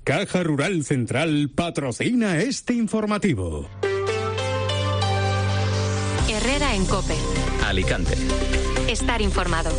Caja Rural Central patrocina este informativo. Herrera en COPE. Alicante. Estar informado.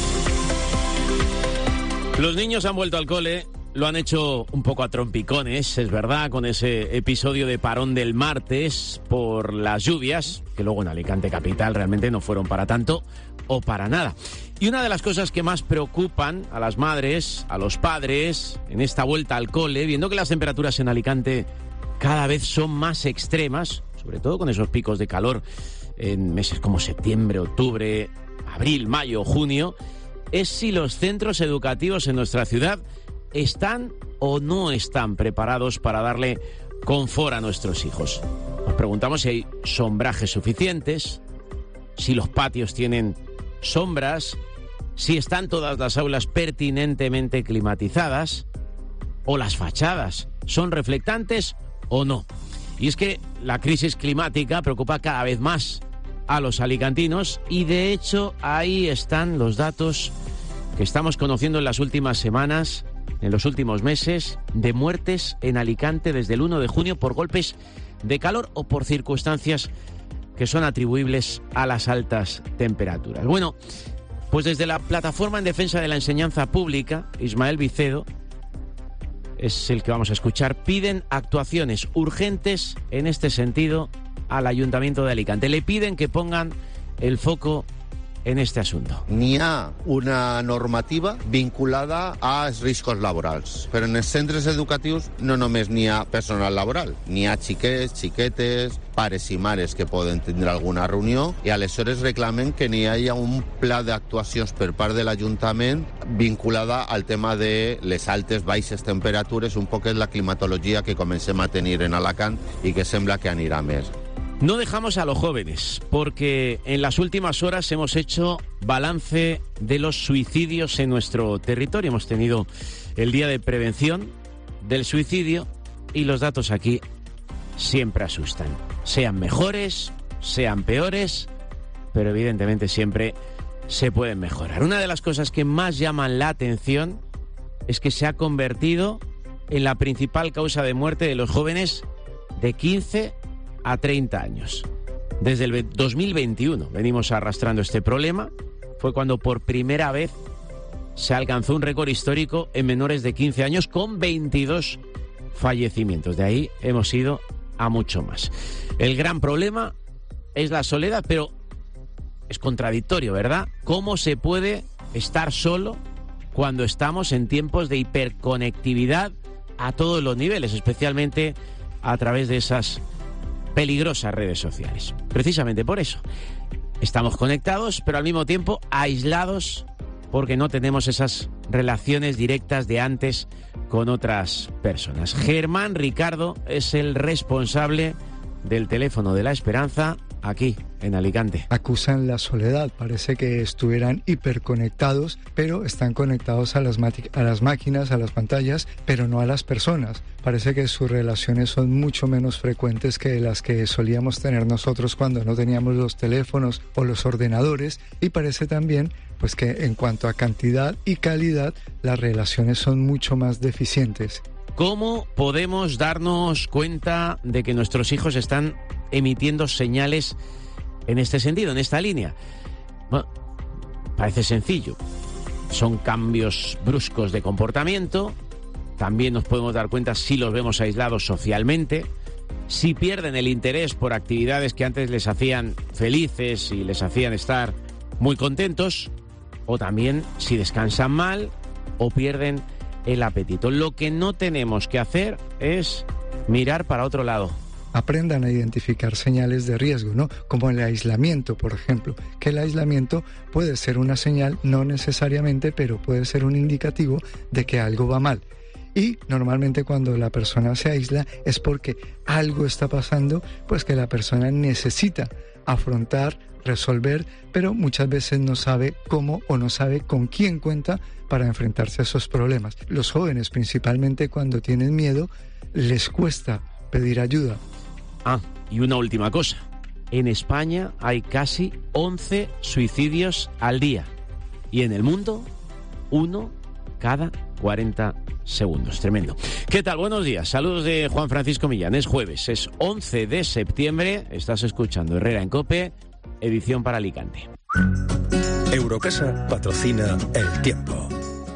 Los niños han vuelto al cole, lo han hecho un poco a trompicones, es verdad, con ese episodio de parón del martes por las lluvias, que luego en Alicante capital realmente no fueron para tanto o para nada. Y una de las cosas que más preocupan a las madres, a los padres, en esta vuelta al cole, viendo que las temperaturas en Alicante cada vez son más extremas, sobre todo con esos picos de calor en meses como septiembre, octubre, abril, mayo, junio, es si los centros educativos en nuestra ciudad están o no están preparados para darle confort a nuestros hijos. Nos preguntamos si hay sombrajes suficientes, si los patios tienen sombras, si están todas las aulas pertinentemente climatizadas o las fachadas son reflectantes o no. Y es que la crisis climática preocupa cada vez más a los alicantinos y de hecho ahí están los datos que estamos conociendo en las últimas semanas, en los últimos meses, de muertes en Alicante desde el 1 de junio por golpes de calor o por circunstancias que son atribuibles a las altas temperaturas. Bueno, pues desde la Plataforma en Defensa de la Enseñanza Pública, Ismael Vicedo, es el que vamos a escuchar, piden actuaciones urgentes en este sentido al Ayuntamiento de Alicante. Le piden que pongan el foco en este asunto. N'hi ha una normativa vinculada als riscos laborals, però en els centres educatius no només n'hi ha personal laboral, n'hi ha xiquets, xiquetes, pares i mares que poden tindre alguna reunió i aleshores reclamen que n'hi hagi un pla d'actuacions per part de l'Ajuntament vinculada al tema de les altes, baixes temperatures, un poc és la climatologia que comencem a tenir en Alacant i que sembla que anirà més. No dejamos a los jóvenes, porque en las últimas horas hemos hecho balance de los suicidios en nuestro territorio. Hemos tenido el Día de Prevención del Suicidio y los datos aquí siempre asustan. Sean mejores, sean peores, pero evidentemente siempre se pueden mejorar. Una de las cosas que más llaman la atención es que se ha convertido en la principal causa de muerte de los jóvenes de 15 a 30 años. Desde el 2021 venimos arrastrando este problema. Fue cuando por primera vez se alcanzó un récord histórico en menores de 15 años con 22 fallecimientos. De ahí hemos ido a mucho más. El gran problema es la soledad, pero es contradictorio, ¿verdad? ¿Cómo se puede estar solo cuando estamos en tiempos de hiperconectividad a todos los niveles, especialmente a través de esas peligrosas redes sociales? Precisamente por eso estamos conectados, pero al mismo tiempo aislados, porque no tenemos esas relaciones directas de antes con otras personas. Germán Ricardo es el responsable del teléfono de la esperanza aquí en Alicante. Acusan la soledad, parece que estuvieran hiperconectados, pero están conectados a las máquinas, a las pantallas, pero no a las personas. Parece que sus relaciones son mucho menos frecuentes que las que solíamos tener nosotros cuando no teníamos los teléfonos o los ordenadores, y parece también pues que en cuanto a cantidad y calidad las relaciones son mucho más deficientes. ¿Cómo podemos darnos cuenta de que nuestros hijos están emitiendo señales en este sentido, en esta línea? Bueno, parece sencillo. Son cambios bruscos de comportamiento. También nos podemos dar cuenta si los vemos aislados socialmente, si pierden el interés por actividades que antes les hacían felices y les hacían estar muy contentos, o también si descansan mal o pierden el apetito. Lo que no tenemos que hacer es mirar para otro lado. Aprendan a identificar señales de riesgo, ¿no? Como el aislamiento, por ejemplo, que el aislamiento puede ser una señal, no necesariamente, pero puede ser un indicativo de que algo va mal. Y normalmente cuando la persona se aísla es porque algo está pasando, pues que la persona necesita afrontar, resolver, pero muchas veces no sabe cómo o no sabe con quién cuenta para enfrentarse a esos problemas. Los jóvenes, principalmente cuando tienen miedo, les cuesta pedir ayuda. Y una última cosa. En España hay casi 11 suicidios al día. Y en el mundo, 1 cada 40 segundos. Tremendo. ¿Qué tal? Buenos días. Saludos de Juan Francisco Millán. Es jueves, es 11 de septiembre. Estás escuchando Herrera en COPE, edición para Alicante. Eurocasa patrocina El Tiempo.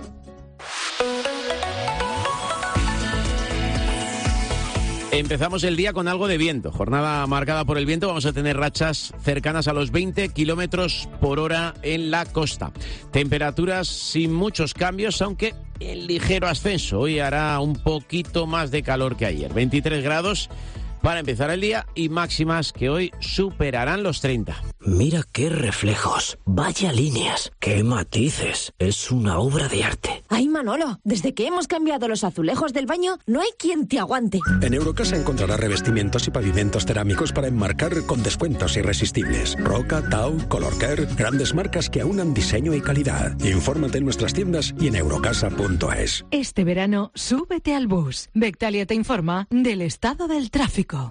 Empezamos el día con algo de viento. Jornada marcada por el viento. Vamos a tener rachas cercanas a los 20 kilómetros por hora en la costa. Temperaturas sin muchos cambios, aunque en ligero ascenso. Hoy hará un poquito más de calor que ayer. 23 grados para empezar el día y máximas que hoy superarán los 30. Mira qué reflejos, vaya líneas, qué matices. Es una obra de arte. Ay, Manolo, desde que hemos cambiado los azulejos del baño, no hay quien te aguante. En Eurocasa encontrarás revestimientos y pavimentos cerámicos para enmarcar con descuentos irresistibles. Roca, Tau, Colorcare, grandes marcas que aunan diseño y calidad. Infórmate en nuestras tiendas y en eurocasa.es. Este verano, súbete al bus. Bectalia te informa del estado del tráfico.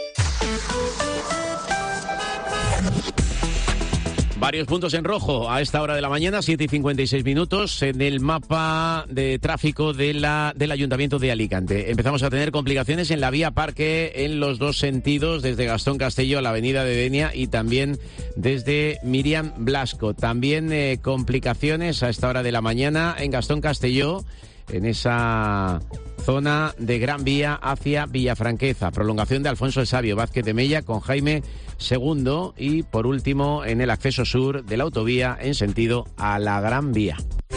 Varios puntos en rojo a esta hora de la mañana, 7:56 minutos, en el mapa de tráfico del Ayuntamiento de Alicante. Empezamos a tener complicaciones en la vía Parque en los dos sentidos, desde Gastón Castelló a la avenida de Denia y también desde Miriam Blasco. También complicaciones a esta hora de la mañana en Gastón Castelló, en esa zona de Gran Vía hacia Villafranqueza, prolongación de Alfonso el Sabio Vázquez de Mella con Jaime II y por último en el acceso sur de la autovía en sentido a la Gran Vía.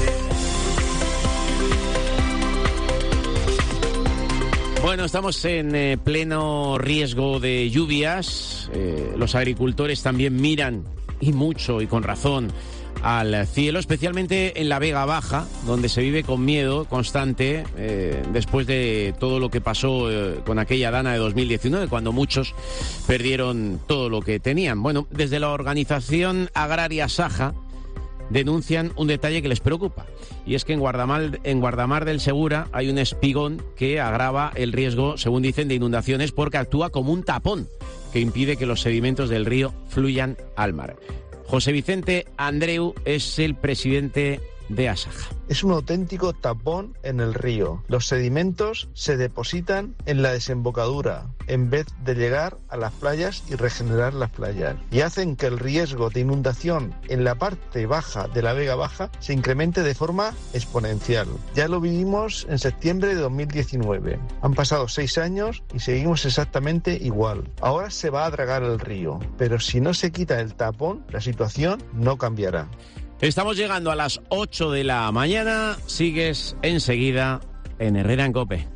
Bueno, estamos en pleno riesgo de lluvias. Los agricultores también miran, y mucho y con razón, al cielo, especialmente en la Vega Baja, donde se vive con miedo constante después de todo lo que pasó con aquella dana de 2019, cuando muchos perdieron todo lo que tenían. Bueno, desde la organización agraria Saja denuncian un detalle que les preocupa, y es que en Guardamar del Segura hay un espigón que agrava el riesgo, según dicen, de inundaciones porque actúa como un tapón que impide que los sedimentos del río fluyan al mar. José Vicente Andreu es el presidente de Asaja. Es un auténtico tapón en el río. Los sedimentos se depositan en la desembocadura en vez de llegar a las playas y regenerar las playas, y hacen que el riesgo de inundación en la parte baja de la Vega Baja se incremente de forma exponencial. Ya lo vivimos en septiembre de 2019. Han pasado 6 años y seguimos exactamente igual. Ahora se va a dragar el río, pero si no se quita el tapón, la situación no cambiará. Estamos llegando a las 8 de la mañana. Sigues enseguida en Herrera en COPE.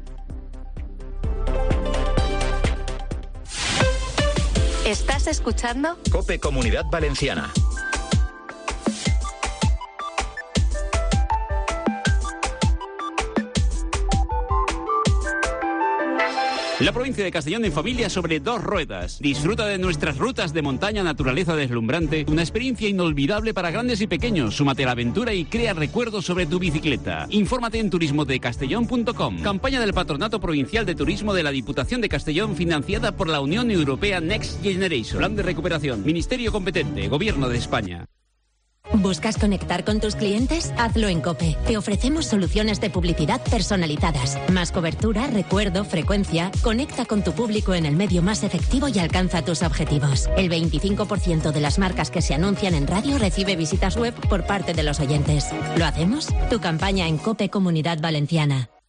¿Estás escuchando? COPE Comunidad Valenciana. La provincia de Castellón en familia sobre 2 ruedas. Disfruta de nuestras rutas de montaña, naturaleza deslumbrante, una experiencia inolvidable para grandes y pequeños. Súmate a la aventura y crea recuerdos sobre tu bicicleta. Infórmate en turismodecastellón.com. Campaña del Patronato Provincial de Turismo de la Diputación de Castellón, financiada por la Unión Europea Next Generation. Plan de recuperación. Ministerio competente. Gobierno de España. ¿Buscas conectar con tus clientes? Hazlo en COPE. Te ofrecemos soluciones de publicidad personalizadas. Más cobertura, recuerdo, frecuencia. Conecta con tu público en el medio más efectivo y alcanza tus objetivos. El 25% de las marcas que se anuncian en radio recibe visitas web por parte de los oyentes. ¿Lo hacemos? Tu campaña en COPE Comunidad Valenciana.